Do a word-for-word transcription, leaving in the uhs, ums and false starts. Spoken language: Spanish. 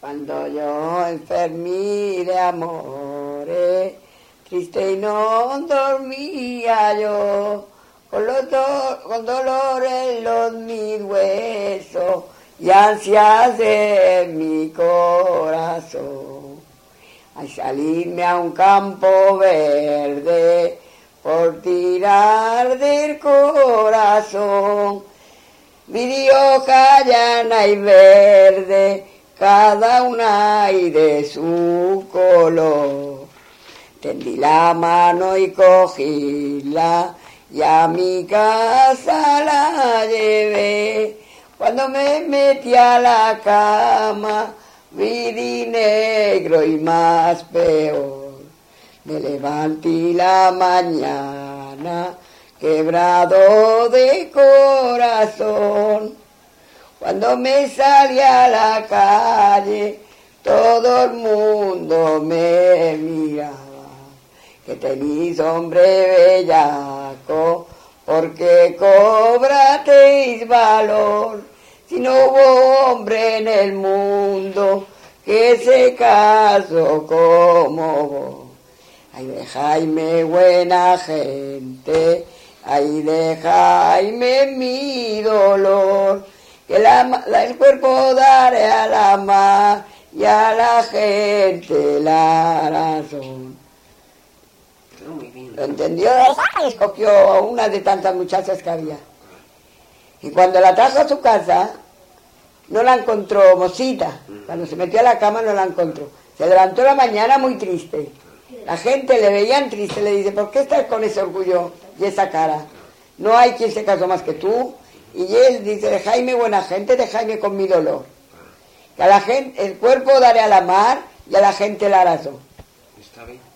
Cuando yo enfermí de amores, triste y no dormía yo, con, los do- con dolor en los mis huesos y ansias de mi corazón. Al salirme a un campo verde, por tirar del corazón, vi hoja llana y verde, cada una y de su color. Tendí la mano y cogíla, y a mi casa la llevé. Cuando me metí a la cama, vi negro y más peor. Me levanté la mañana, quebrado de corazón. Cuando me salí a la calle, todo el mundo me miraba. Que tenéis hombre bellaco, porque cobrasteis valor. Si no hubo hombre en el mundo que se casó como vos. Ay, de Jaime, buena gente, ay, de Jaime, mi dolor, que la, la, el cuerpo daré a la mar y a la gente la razón. Muy bien. ¿Lo entendió? Escogió a una de tantas muchachas que había. Y cuando la trajo a su casa, no la encontró mocita. Cuando se metió a la cama no la encontró. Se levantó la mañana muy triste. La gente le veían triste, le dice, ¿por qué estás con ese orgullo y esa cara? No hay quien se casó más que tú. Y él dice, de Jaime buena gente, de Jaime con mi dolor. Que a la gente, el cuerpo daré a la mar y a la gente la razón. Está bien.